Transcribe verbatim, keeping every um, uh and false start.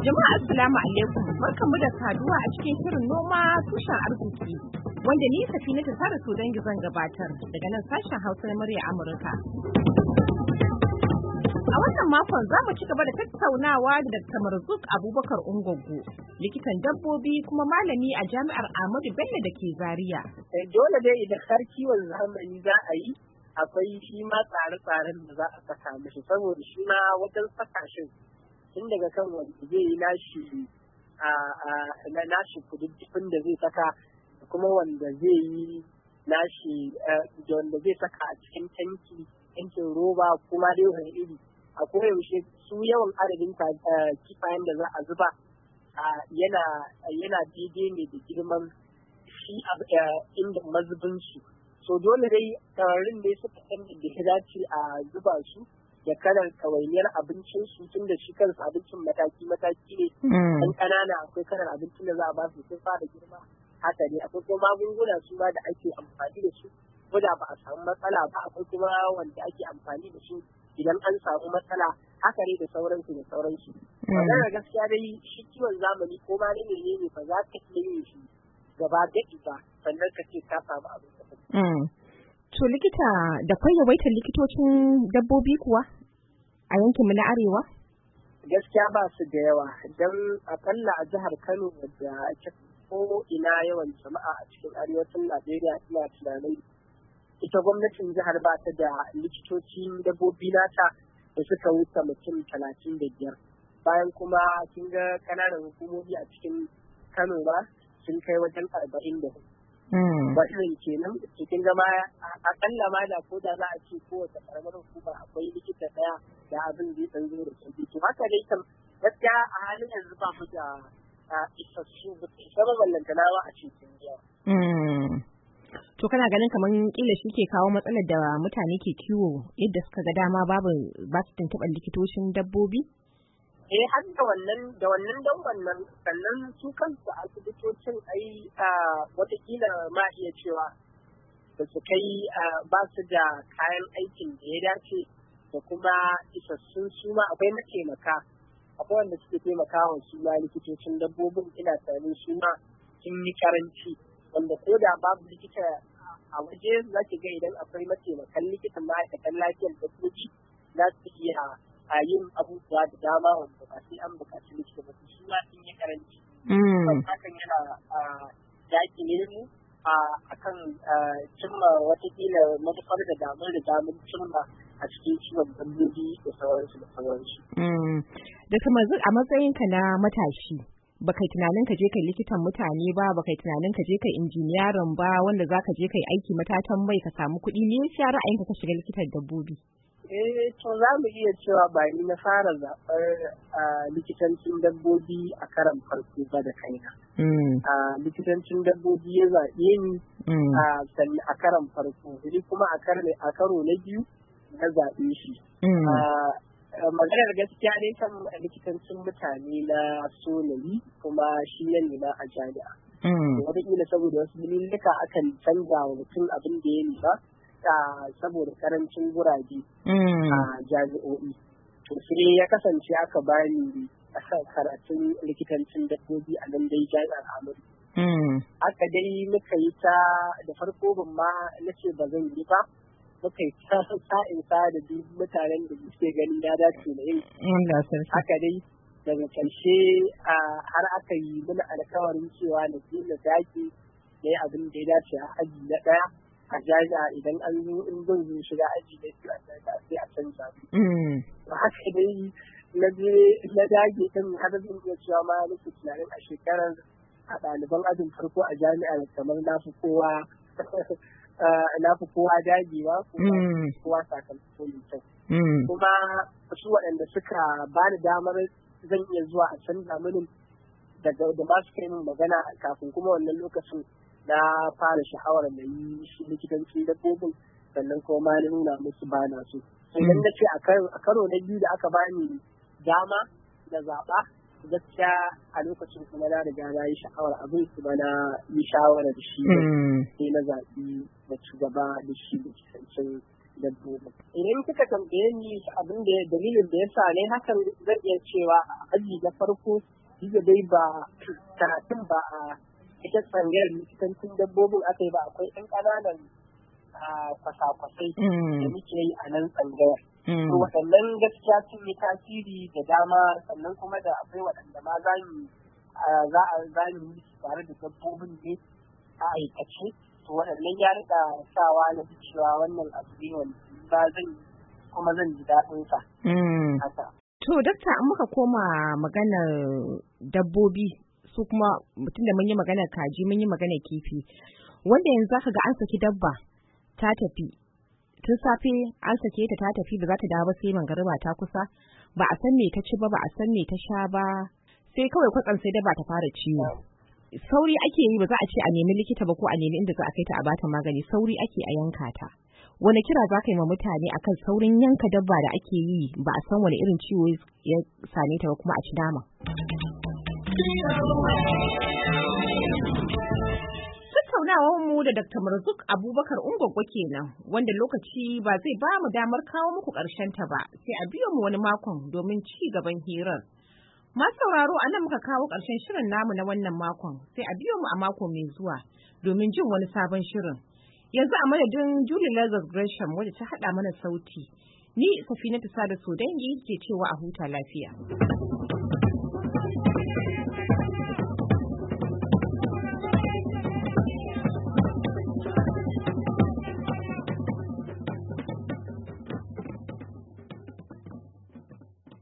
Jama'a assalamu alaikum, barkanmu da saduwa a cikin shirin noma tushen arziki wanda ni Safina ta Sara so dangi zan gabatar daga nan sashen Hausa na murya Amurka. A wannan makon za mu ci gaba da tattaunawa da Dakta Marzuk Abubakar Ungwaggo, likitan dabbobi kuma malami a Jami'ar Ahmadu Bello da ke Zaria. Dole dai idan har kiwon zamani za a yi, akwai shi ma tsare-tsaren da za a saka mishi, saboda shi ma wajen saka shi tun daga kan wanda zai yi nashi a nashi kududdufin da zai saka da kuma wanda zai yi nashi da wanda zai saka a cikin tanki tankin roba kuma dai wani iri a koyaushe su yawan adadin kifayen da za a zuba yana yana daidai ne da girman shi inda mazubin su, so dole dai sararin ne suka san da ya dace a zuba su da kalar kawainiyar abincin su, tun da shi kansu abincin mataki-mataki ne. Ɗan ƙanana akwai kalar abincin da za a ba su sun fara girma, haka ne akwai kuma magunguna su ma da ake amfani da su ko da ba a samu matsala ba, akwai kuma wanda ake amfani da su idan an samu matsala, haka ne da sauransu da sauransu. Maganar gaskiya dai shi kiwon zamani ko ma ne ne ba za ka iya yin shi gaba gaɗi ba sannan ka ce ka samu abin da kake. To likita, da kwai yawaitar likitocin dabbobi kuwa a yankinmu na arewa? Gaskiya ba su da yawa, don akalla a jihar Kano wadda ko ina yawan jama'a a cikin arewacin Najeriya ina tunanin ita gwamnatin jihar ba ta da likitocin dabbobi nata da suka wuce mutum talatin da biyar. Bayan kuma kin ga ƙananan hukumomi a cikin Kano ba sun kai wajen arba'in da hudu. Wannan kenan cikin gama akalla ma da ko da za a ce kowace karamar hukuma akwai likita daya da abin zai san zo da sauki. To haka dai kam gaskiya a halin yanzu ba mu da isassu ba sama ballantanawa a cikin yawa. To kana ganin kamar kila shi ke kawo matsalar da mutane ke kiwo yadda suka ga dama babu ba su tuntuɓar likitocin dabbobi? eh har da wannan da wannan dan wannan sannan su kansu asibitocin ai watakila ma iya cewa da su kai ba su da kayan aikin da ya dace da kuma isassun su ma akwai mataimaka akwai wanda suke taimaka wa su ma likitocin dabbobin ina tunanin su ma sun yi karanci wanda ko da babu likita a waje za ki ga idan akwai mataimakan likitan ma'aikatan lafiyar dabbobi za su iya a yin abubuwa da dama wanda ba sai an buƙaci likita ba su ma sun yi karanci. Hakan yana yaƙi ne mu a kan cimma watakila manufar da damar da damar cimma a cikin ciwon dabbobi da sauransu da sauransu. Da kuma a matsayinka na matashi ba kai tunanin ka je kai likitan mutane ba ba kai tunanin ka je kai injiniyarin ba wanda za ka je kai aiki matatan mai ka samu kuɗi ne ya ra'ayinka ka shiga likitan dabbobi? Eh, to za mu iya cewa ba ni na fara zaɓar likitancin dabbobi a karan farko ba da kaina. Likitancin dabbobi ya zaɓe ni a karan farko, ni kuma a karo na biyu na zaɓe shi. Maganar gaskiya dai kan likitancin mutane na so na yi kuma shi na nema a jami'a. Wataƙila saboda wasu dalilika akan canza wa mutum abin da ya nufa. Saboda karancin guraje a jami'o'i. To sai ya kasance aka bani karatun likitancin dabbobi a nan dai jami'ar Amadu. Aka dai muka yi ta da farko ban ma na ce ba zan yi ba, muka yi ta sa'in sa da duk mutanen da suke gani na dace na yin. Haka dai daga ƙarshe har aka yi mana alkawarin cewa na je na dage da yi abin da ya dace a aji na ɗaya. A jami'a idan an zo in zan zo shiga aji na biyu a jami'a sai a canza mu. Ba haka dai na je na dage kan har zan iya cewa ma nake tunanin a shekarar a ɗaliban ajin farko a jami'a kamar na fi kowa na fi kowa dagewa kuma kowa sakamako mai kyau. Kuma su waɗanda suka ba ni damar zan iya zuwa a canza mini daga da ma suka yi min magana kafin kuma wannan lokacin na fara sha'awar da yi shi likitancin dabbobin sannan kuma ma na nuna musu ba na so. Idan na ce a karo na biyu da aka bani dama da zaɓa gaskiya a lokacin kuma na riga na yi sha'awar abin kuma na yi shawara da shi sai na zaɓi da ci gaba da shi likitancin dabbobin. Idan kika tambaye ni abin da dalilin da ya sa ne hakan, zan iya cewa a aji na farko diga dai ba karatun ba a ita tsangayar likitancin dabbobin aka yi ba, akwai ɗan ƙananan kwasa-kwasai da muke yi a nan tsangayar. To waɗannan gaskiya sun yi tasiri da dama, sannan kuma da akwai waɗanda ma za mu za a zani tare da dabbobin ne a aikace. To waɗannan ya rika sawa na ji cewa wannan abu ne wanda ba zan kuma zan ji daɗin sa. To dakta, an muka koma maganar dabbobi su kuma mutum da mun yi maganar kaji mun yi maganar kifi, wanda yanzu zaka ga an saki dabba ta tafi tun safe, an sake ta ta tafi ba za ta dawo ba sai mangariba ta kusa, ba a san me ta ci ba, ba a san me ta sha ba, sai kawai kwatsam sai dabba ta fara ciwo. Sauri ake yi, ba za a ce a nemi likita ba ko a nemi inda za a kai ta a bata magani, sauri ake a yanka ta. Wani kira za ka yi ma mutane akan saurin yanka dabba da ake yi ba a san wani irin ciwo ya same ta ba kuma a ci nama? Tattaunawar mu da Dakta Marzuk Abubakar Ungwaggo kenan, wanda lokaci ba zai ba mu damar kawo muku ƙarshen ta ba, sai a biyo mu wani makon domin ci gaban hirar. Masu sauraro, a nan muka kawo ƙarshen shirin namu na wannan makon, sai a biyo mu a mako mai zuwa domin jin wani sabon shirin. Yanzu a madadin Julie Lazarus Gresham wadda ta haɗa mana sauti, ni Safinatu Sada Sodangi ke cewa a huta lafiya.